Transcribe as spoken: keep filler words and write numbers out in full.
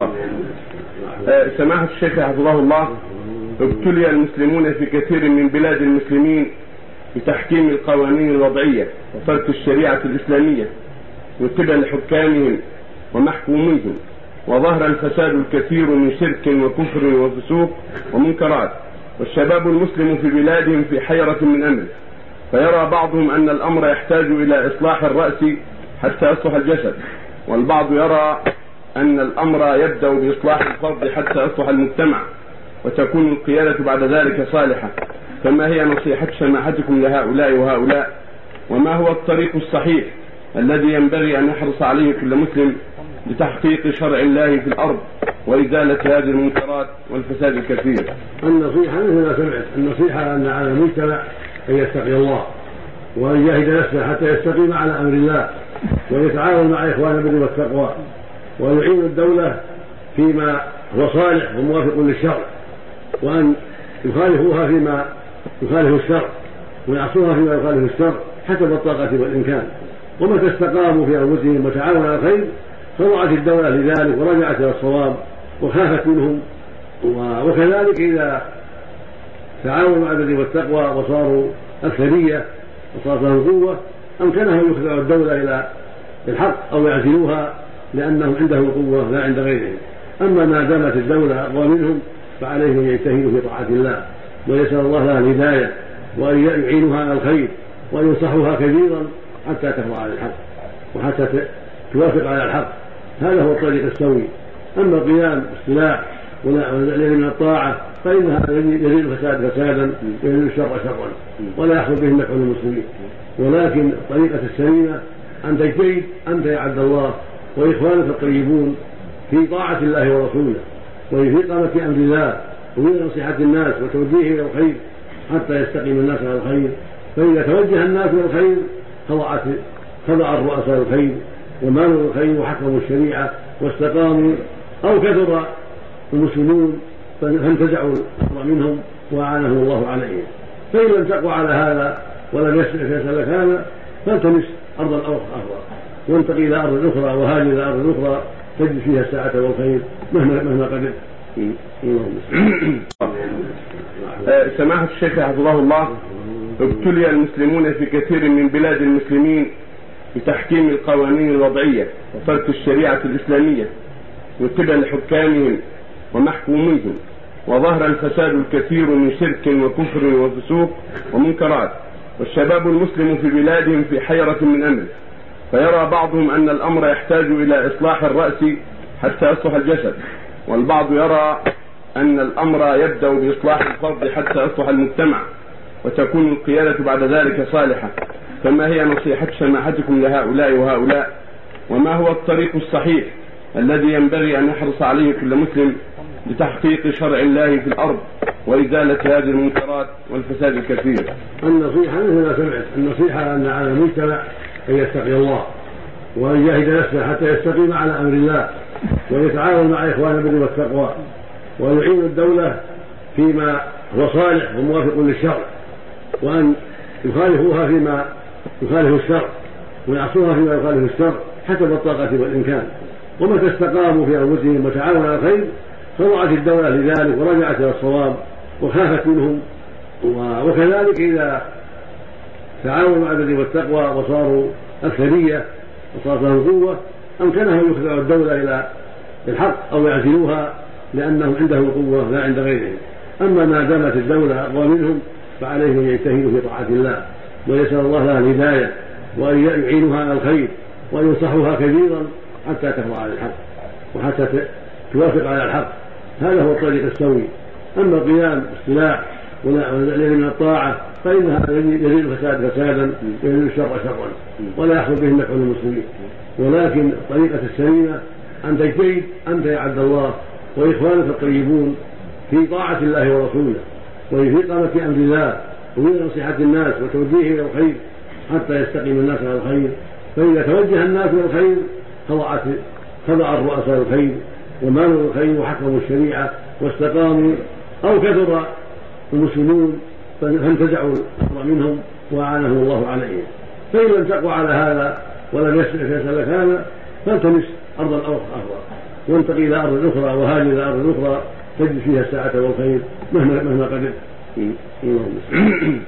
سماحة الشيخ حفظه الله، ابتلي المسلمون في كثير من بلاد المسلمين بتحكيم القوانين الوضعية وترك الشريعة الإسلامية واتباع لحكامهم ومحكوميهم، وظهر الفساد الكثير من شرك وكفر وفسوق ومنكرات، والشباب المسلم في بلادهم في حيرة من أمر، فيرى بعضهم أن الأمر يحتاج إلى إصلاح الرأس حتى يصلح الجسد، والبعض يرى أن الأمر يبدأ بإصلاح الفرد حتى يصلح المجتمع وتكون القيادة بعد ذلك صالحة. فما هي نصيحة سماحتكم لهؤلاء وهؤلاء، وما هو الطريق الصحيح الذي ينبغي أن يحرص عليه كل مسلم لتحقيق شرع الله في الأرض وإزالة هذه المنكرات والفساد الكثير؟ النصيحة مثل ما سمعت، النصيحة أن على المجتمع أن يتقي الله وأن يجاهد نفسه حتى يستقيم على أمر الله، ويتعاون مع إخوان البر والتقوى، ويعين الدولة فيما هو صالح وموافق للشرع، وأن يخالفوها فيما يخالف الشرع ويعصوها فيما يخالف الشرع حسب الطاقة والإمكان. ومتى استقاموا في أنفسهم وتعاونوا على الخير خضعت الدولة لذلك ورجعت إلى الصواب وخافت منهم. وكذلك إذا تعاونوا على البر والتقوى وصاروا أكثرية وصارت لهم قوة أمكنهم يخضعوا الدولة إلى الحق أو يعزلوها لأنهم عندهم قوة لا عند غيرهم. أما ما دامت الدولة أقوى منهم فعليهم أن يجتهدوا في طاعة الله ويسأل الله لها الهداية وأن يعينها على الخير وأن ينصحوها كثيرا حتى تخضع على الحق وحتى توافق على الحق. هذا هو الطريق السوي. أما القيام بالسلاح والذي من الطاعة فإن هذا يزيد الفساد فسادا ويزيد الشر شرا ولا يحصل به النفع للمسلمين. ولكن الطريقة السليمة أن تجتهد أنت يا عبد الله وإخوانك الطيبون في طاعة الله ورسوله وفي إقامة أمر الله وفي نصيحة الناس وتوجيههم إلى الخير حتى يستقيم الناس على الخير. فإذا توجه الناس إلى الخير خضعت خضع الرؤساء الخير ومالوا الخير وحكموا الشريعة واستقاموا، أو كثر المسلمون فانتزعوا الأمر منهم وأعانهم الله عليهم. فإن لم تقوى على هذا ولم يسلك هذا فالتمس أرضا أخرى وانتقل إلى أرض أخرى وهاجر إلى أرض أخرى تجد فيها الساعة والخير مهما مهما قدر. سماحة الشيخ حفظه الله، ابتلي المسلمون في كثير من بلاد المسلمين بتحكيم القوانين الوضعية وترك الشريعة الإسلامية واتباع لحكامهم ومحكوميهم، وظهر الفساد الكثير من شرك وكفر وفسوق ومنكرات، والشباب المسلم في بلادهم في حيرة من أمر، فيرى بعضهم أن الأمر يحتاج إلى إصلاح الرأس حتى يصلح الجسد، والبعض يرى أن الأمر يبدأ بإصلاح الفرد حتى يصلح المجتمع وتكون القيادة بعد ذلك صالحة. فما هي نصيحة سماحتكم لهؤلاء وهؤلاء، وما هو الطريق الصحيح الذي ينبغي أن يحرص عليه كل مسلم لتحقيق شرع الله في الأرض وإزالة هذه المنكرات والفساد الكثير؟ النصيحة مثل ما سمعت، النصيحة أن على المجتمع أن يتقي الله وأن يجاهد نفسه حتى يستقيم على أمر الله ويتعاون مع إخوان البر والتقوى، ويعين الدولة فيما هو صالح وموافق للشرع، وأن يخالفوها فيما يخالف الشرع ويعصوها فيما يخالف الشرع حسب الطاقة والإمكان. ومتى استقاموا في أنفسهم وتعاونوا على الخير خضعت الدولة لذلك ورجعت إلى الصواب وخافت منهم. وكذلك إذا تعاونوا على البر والتقوى وصاروا أكثرية وصارت لهم قوة أمكنهم يخضعوا الدولة إلى الحق أو يعزلوها لأنهم عندهم قوة لا عند غيرهم. أما ما دامت الدولة أقوى منهم فعليهم أن يجتهدوا في طاعة الله ويسأل الله لها الهداية وأن يعينها على الخير وأن ينصحوها كثيرا حتى تخضع على الحق وحتى توافق على الحق. هذا هو الطريق السوي. أما القيام بالسلاح والذي من الطاعة فإن هذا يزيد الفساد فسادا ويزيد الشر شرا ولا يحصل به النفع للمسلمين. ولكن الطريقة السليمة أن تجتهد أنت يا عبد الله وإخوانك الطيبون في طاعة الله ورسوله وفي إقامة أمر الله وفي نصيحة الناس وتوجيههم إلى الخير حتى يستقيم الناس على الخير. فإذا توجه الناس إلى الخير خضعت خضع الرؤساء الخير ومالوا الخير وحكموا الشريعة واستقاموا، أو كثر المسلمون فانتزعوا الأمر منهم وأعانهم الله عليهم. فإن لم تقوى على هذا ولم يسلك هذا فالتمس أرضا أخرى وانتقل إلى أرض أخرى وهاجر إلى أرض أخرى تجد فيها الساعة والخير مهما مهما قدر.